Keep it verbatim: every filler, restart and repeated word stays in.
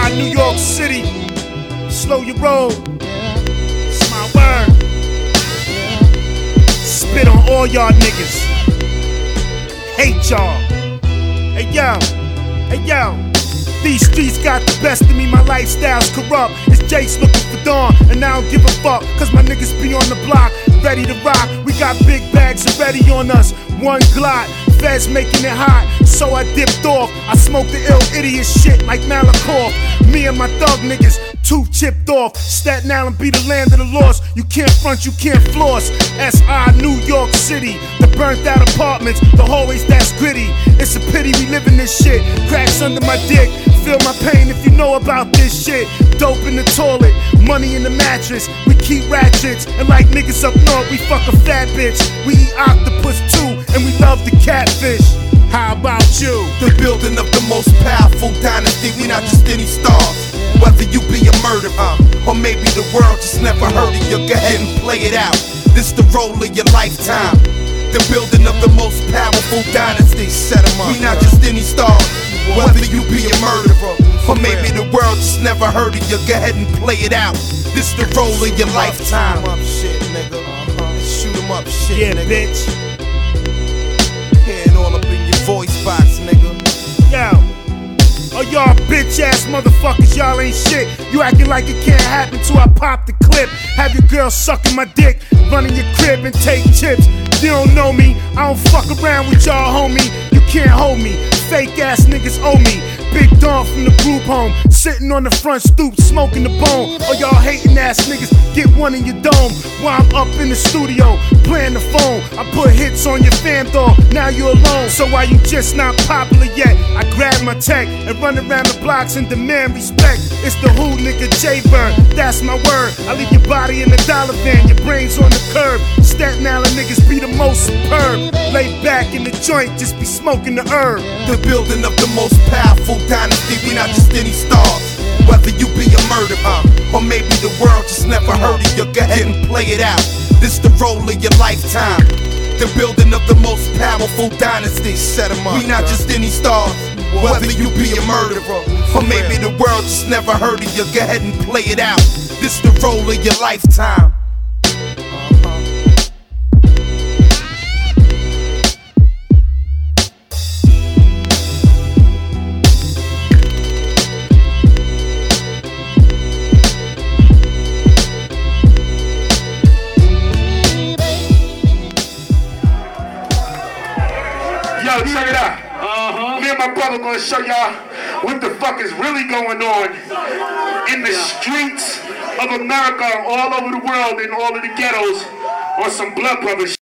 I, New York City. Slow your roll. It's my word. Spit on all y'all niggas. Hate y'all. Hey yo, hey yo. These streets got the best of me, my lifestyle's corrupt. It's Jace looking for Dawn, and I don't give a fuck, cause my niggas be on the block, ready to rock. We got big bags already on us, one glot. Feds making it hot, so I dipped off. I smoked the ill idiot shit like Malakoff. Me and my thug niggas, tooth chipped off. Staten Island be the land of the lost. You can't front, you can't floss. S I New York City, the burnt out apartments, the hallways that's gritty. It's a pity we live in this shit. Cracks under my dick, feel my pain if you know about this shit. Dope in the toilet, money in the mattress. We keep ratchets, and like niggas up north, we fuck a fat bitch. We eat octopus too, and we love the catfish. How about you? The building of the most powerful dynasty. We not just any stars. Whether you be a murderer, or maybe the world just never heard of you, go ahead and play it out. This the role of your lifetime. The building of the most powerful dynasty. Set 'em up. We not just any stars. Whether you be a murderer, or maybe the world just never heard of you, go ahead and play it out. This the role of your lifetime. Shoot 'em up shit, nigga. Uh-huh. Shoot 'em up shit, Yeah, nigga. bitch. Hear it all up in your voice box, nigga. Yo. Oh, y'all bitch ass motherfuckers, y'all ain't shit. You acting like it can't happen till I pop the clip. Have your girl sucking my dick, run in your crib and take chips. You don't know me, I don't fuck around with y'all, homie. You can't hold me, fake ass niggas owe me. Big Don from the group home, sitting on the front stoop, smoking the bone. Oh, y'all hating ass niggas, get one in your dome. While I'm up in the studio, playing the phone. I put hits on your fam dog, now you're alone. So why you just not popular yet? I grab my tech and run around the blocks and demand respect. It's the who nigga J-Bird, that's my word. I leave your body in the dollar van, your brains on the curb. Staten Island niggas be the most superb. Lay back in the joint, just be smoking the herb. The building of the most powerful dynasty. We not just any stars. Whether you be a murderer, or maybe the world just never heard of you, go ahead and play it out. This the role of your lifetime. The building of the most powerful dynasty. Set 'em up. We not just any stars. Whether you be a murderer, or maybe the world just never heard of you, go ahead and play it out. This the role of your lifetime. Yo, check it out. Uh-huh. Me and my brother gonna show y'all what the fuck is really going on in the streets of America, all over the world, in all of the ghettos, on some Blood Brothers.